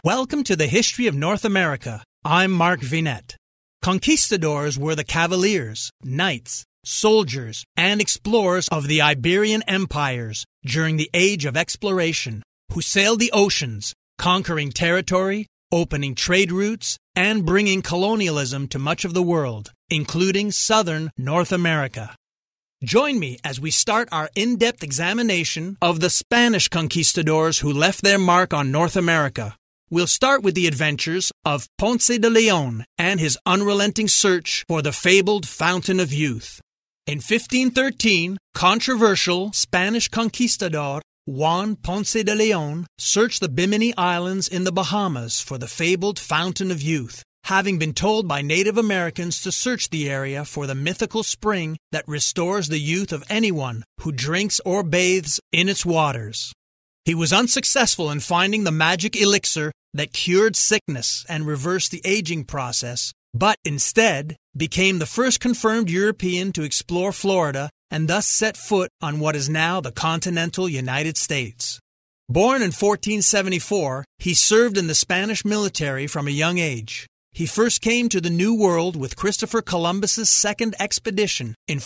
Welcome to the History of North America. I'm Mark Vinette. Conquistadors were the cavaliers, knights, soldiers, and explorers of the Iberian empires during the Age of Exploration, who sailed the oceans, conquering territory, opening trade routes, and bringing colonialism to much of the world, including southern North America. Join me as we start our in-depth examination of the Spanish conquistadors who left their mark on North America. We'll start with the adventures of Ponce de León and his unrelenting search for the fabled Fountain of Youth. In 1513, controversial Spanish conquistador Juan Ponce de León searched the Bimini Islands in the Bahamas for the fabled Fountain of Youth, having been told by Native Americans to search the area for the mythical spring that restores the youth of anyone who drinks or bathes in its waters. He was unsuccessful in finding the magic elixir that cured sickness and reversed the aging process, but instead became the first confirmed European to explore Florida and thus set foot on what is now the continental United States. Born in 1474, he served in the Spanish military from a young age. He first came to the New World with Christopher Columbus's second expedition in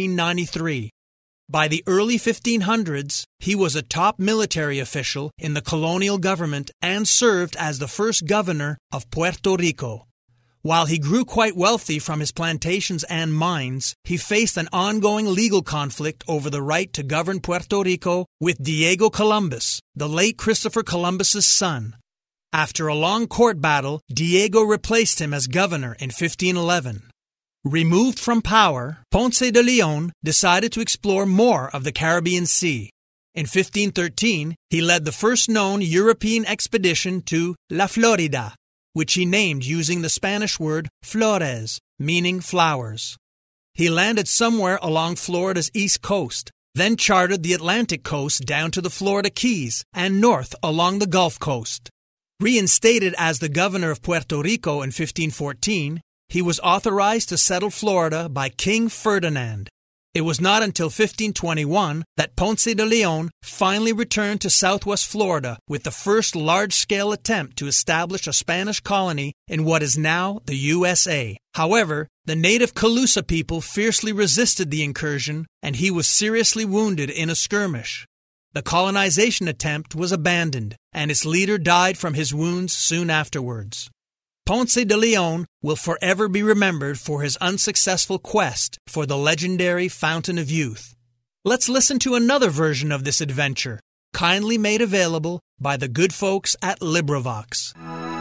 1493. By the early 1500s, he was a top military official in the colonial government and served as the first governor of Puerto Rico. While he grew quite wealthy from his plantations and mines, he faced an ongoing legal conflict over the right to govern Puerto Rico with Diego Columbus, the late Christopher Columbus's son. After a long court battle, Diego replaced him as governor in 1511. Removed from power, Ponce de León decided to explore more of the Caribbean Sea. In 1513, he led the first known European expedition to La Florida, which he named using the Spanish word flores, meaning flowers. He landed somewhere along Florida's east coast, then charted the Atlantic coast down to the Florida Keys and north along the Gulf Coast. Reinstated as the governor of Puerto Rico in 1514, he was authorized to settle Florida by King Ferdinand. It was not until 1521 that Ponce de León finally returned to southwest Florida with the first large-scale attempt to establish a Spanish colony in what is now the USA. However, the native Calusa people fiercely resisted the incursion, and he was seriously wounded in a skirmish. The colonization attempt was abandoned, and its leader died from his wounds soon afterwards. Ponce de León will forever be remembered for his unsuccessful quest for the legendary Fountain of Youth. Let's listen to another version of this adventure, kindly made available by the good folks at LibriVox.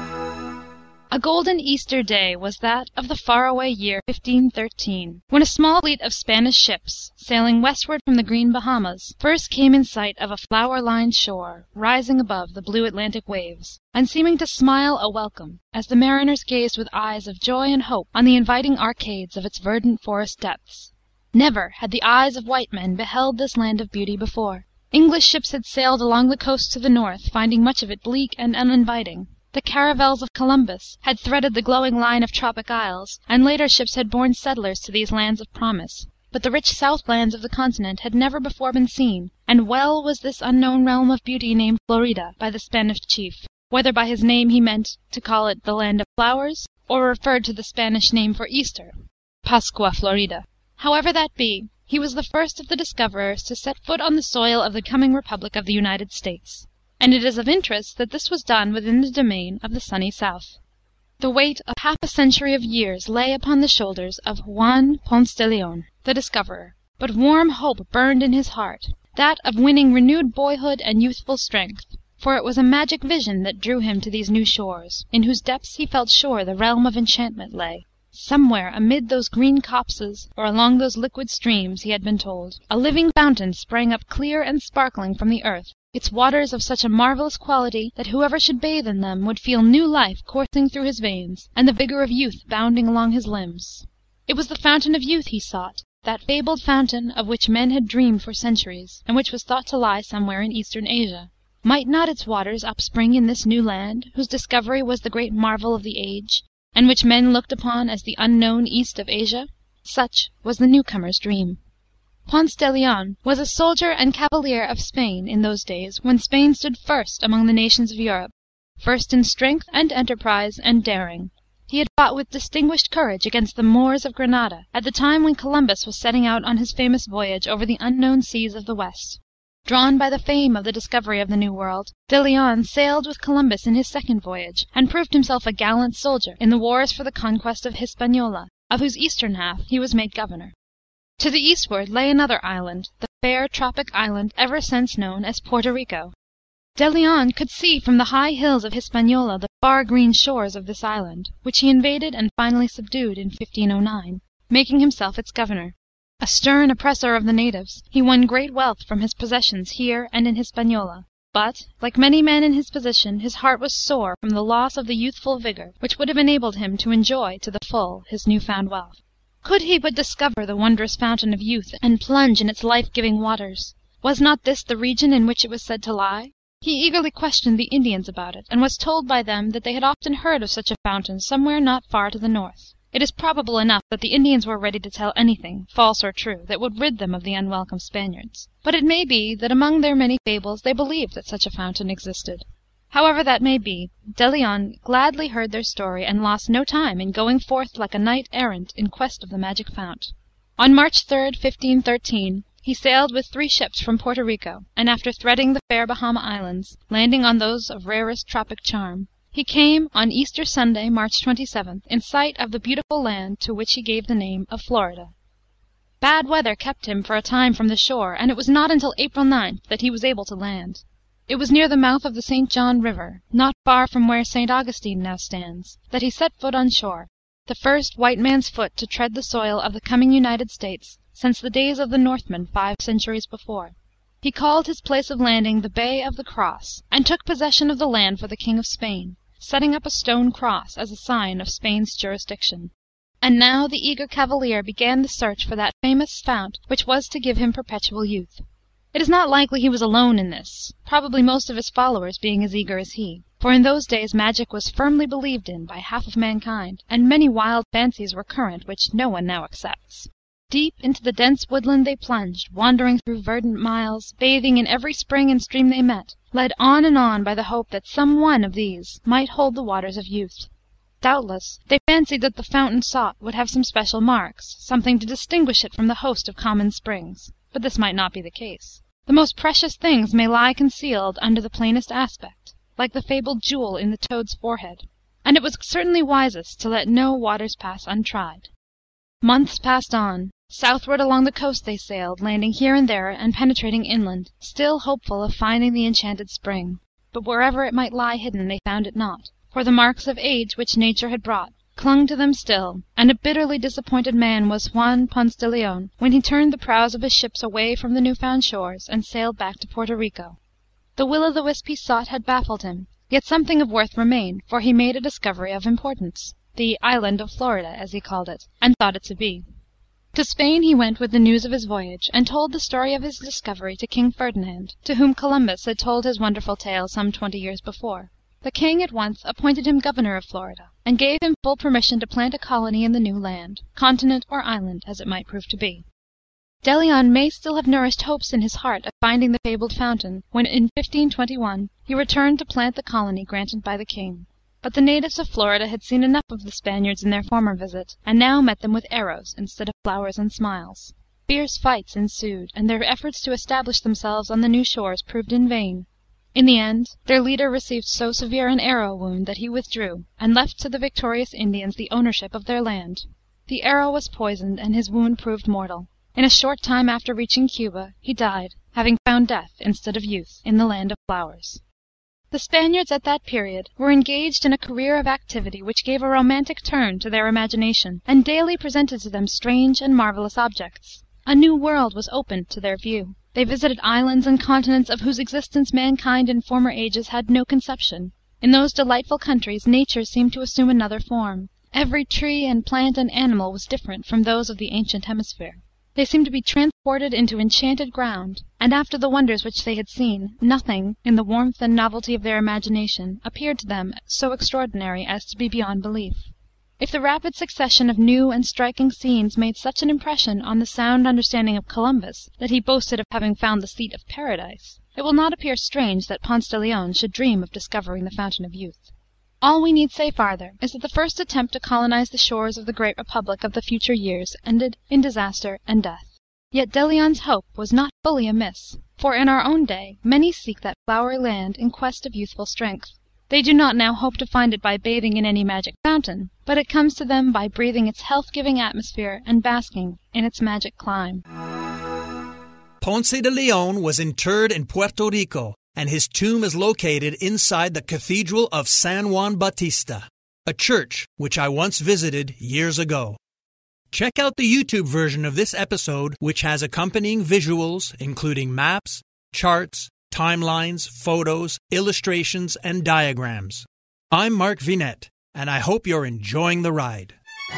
A golden Easter day was that of the faraway year 1513, when a small fleet of Spanish ships, sailing westward from the green Bahamas, first came in sight of a flower-lined shore rising above the blue Atlantic waves, and seeming to smile a welcome as the mariners gazed with eyes of joy and hope on the inviting arcades of its verdant forest depths. Never had the eyes of white men beheld this land of beauty before. English ships had sailed along the coast to the north, finding much of it bleak and uninviting. The caravels of Columbus had threaded the glowing line of tropic isles, and later ships had borne settlers to these lands of promise. But the rich southlands of the continent had never before been seen, and well was this unknown realm of beauty named Florida by the Spanish chief, whether by his name he meant to call it the land of flowers, or referred to the Spanish name for Easter, Pascua Florida. However that be, he was the first of the discoverers to set foot on the soil of the coming Republic of the United States. And it is of interest that this was done within the domain of the sunny South. The weight of half a century of years lay upon the shoulders of Juan Ponce de León, the discoverer, but warm hope burned in his heart, that of winning renewed boyhood and youthful strength, for it was a magic vision that drew him to these new shores, in whose depths he felt sure the realm of enchantment lay. Somewhere amid those green copses, or along those liquid streams, he had been told, a living fountain sprang up clear and sparkling from the earth, its waters of such a marvelous quality that whoever should bathe in them would feel new life coursing through his veins, and the vigor of youth bounding along his limbs. It was the Fountain of Youth he sought, that fabled fountain of which men had dreamed for centuries, and which was thought to lie somewhere in eastern Asia. Might not its waters upspring in this new land, whose discovery was the great marvel of the age, and which men looked upon as the unknown East of Asia? Such was the newcomer's dream. Ponce de León was a soldier and cavalier of Spain in those days when Spain stood first among the nations of Europe. first in strength and enterprise and daring. He had fought with distinguished courage against the Moors of Granada at the time when Columbus was setting out on his famous voyage over the unknown seas of the West. Drawn by the fame of the discovery of the New World, De Leon sailed with Columbus in his second voyage, and proved himself a gallant soldier in the wars for the conquest of Hispaniola, of whose eastern half he was made governor. To the eastward lay another island, the fair tropic island ever since known as Porto Rico. De Leon could see from the high hills of Hispaniola the far green shores of this island, which he invaded and finally subdued in 1509, making himself its governor. A stern oppressor of the natives, he won great wealth from his possessions here and in Hispaniola. But, like many men in his position, his heart was sore from the loss of the youthful vigor which would have enabled him to enjoy to the full his new-found wealth. Could he but discover the wondrous fountain of youth, and plunge in its life-giving waters! Was not this the region in which it was said to lie? He eagerly questioned the Indians about it, and was told by them that they had often heard of such a fountain somewhere not far to the north. It is probable enough that the Indians were ready to tell anything, false or true, that would rid them of the unwelcome Spaniards. But it may be that among their many fables they believed that such a fountain existed. However that may be, De Leon gladly heard their story, and lost no time in going forth like a knight-errant in quest of the magic fount. On March 3rd, 1513, he sailed with 3 ships from Porto Rico, and after threading the fair Bahama Islands, landing on those of rarest tropic charm, he came, on Easter Sunday, March 27th, in sight of the beautiful land to which he gave the name of Florida. Bad weather kept him for a time from the shore, and it was not until April 9th that he was able to land. It was near the mouth of the St. John River, not far from where St. Augustine now stands, that he set foot on shore, the first white man's foot to tread the soil of the coming United States since the days of the Northmen 5 centuries before. He called his place of landing the Bay of the Cross, and took possession of the land for the King of Spain, setting up a stone cross as a sign of Spain's jurisdiction. And now the eager cavalier began the search for that famous fount which was to give him perpetual youth. It is not likely he was alone in this, probably most of his followers being as eager as he, for in those days magic was firmly believed in by half of mankind, and many wild fancies were current which no one now accepts. Deep into the dense woodland they plunged, wandering through verdant miles, bathing in every spring and stream they met, led on and on by the hope that some one of these might hold the waters of youth. Doubtless, they fancied that the fountain sought would have some special marks, something to distinguish it from the host of common springs, but this might not be the case. The most precious things may lie concealed under the plainest aspect, like the fabled jewel in the toad's forehead, and it was certainly wisest to let no waters pass untried. Months passed on. Southward along the coast they sailed, landing here and there and penetrating inland, still hopeful of finding the enchanted spring. But wherever it might lie hidden they found it not, for the marks of age which nature had brought clung to them still, and a bitterly disappointed man was Juan Ponce de Leon when he turned the prows of his ships away from the new-found shores and sailed back to Porto Rico. The will-o'-the-wisp he sought had baffled him, yet something of worth remained, for he made a discovery of importance, the island of Florida, as he called it, and thought it to be. To Spain he went with the news of his voyage, and told the story of his discovery to King Ferdinand, to whom Columbus had told his wonderful tale some 20 years before. The king at once appointed him governor of Florida, and gave him full permission to plant a colony in the new land, continent or island, as it might prove to be. De Leon may still have nourished hopes in his heart of finding the fabled fountain, when in 1521 he returned to plant the colony granted by the king. But the natives of Florida had seen enough of the Spaniards in their former visit, and now met them with arrows instead of flowers and smiles. Fierce fights ensued, and their efforts to establish themselves on the new shores proved in vain. In the end, their leader received so severe an arrow wound that he withdrew, and left to the victorious Indians the ownership of their land. The arrow was poisoned, and his wound proved mortal. In a short time after reaching Cuba, he died, having found death instead of youth in the land of flowers. The Spaniards at that period were engaged in a career of activity which gave a romantic turn to their imagination, and daily presented to them strange and marvelous objects. A new world was opened to their view. They visited islands and continents of whose existence mankind in former ages had no conception. In those delightful countries nature seemed to assume another form. Every tree and plant and animal was different from those of the ancient hemisphere. They seemed to be transported into enchanted ground, and after the wonders which they had seen, nothing, in the warmth and novelty of their imagination, appeared to them so extraordinary as to be beyond belief. If the rapid succession of new and striking scenes made such an impression on the sound understanding of Columbus that he boasted of having found the seat of Paradise, it will not appear strange that Ponce de Leon should dream of discovering the Fountain of Youth. All we need say farther is that the first attempt to colonize the shores of the great republic of the future years ended in disaster and death. Yet De Leon's hope was not fully amiss, for in our own day many seek that flowery land in quest of youthful strength. They do not now hope to find it by bathing in any magic fountain, but it comes to them by breathing its health-giving atmosphere and basking in its magic clime. Ponce de Leon was interred in Puerto Rico, and his tomb is located inside the Cathedral of San Juan Bautista, a church which I once visited years ago. Check out the YouTube version of this episode, which has accompanying visuals, including maps, charts, timelines, photos, illustrations, and diagrams. I'm Mark Vinette, and I hope you're enjoying the ride.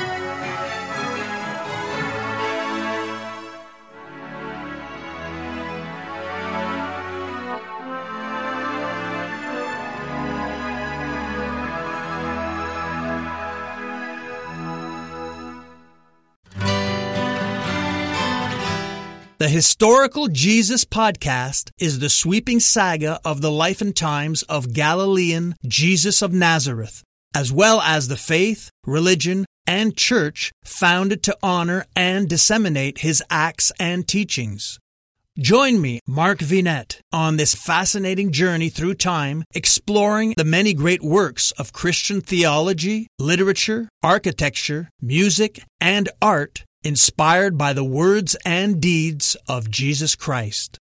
The Historical Jesus Podcast is the sweeping saga of the life and times of Galilean Jesus of Nazareth, as well as the faith, religion, and church founded to honor and disseminate his acts and teachings. Join me, Mark Vinette, on this fascinating journey through time, exploring the many great works of Christian theology, literature, architecture, music, and art inspired by the words and deeds of Jesus Christ.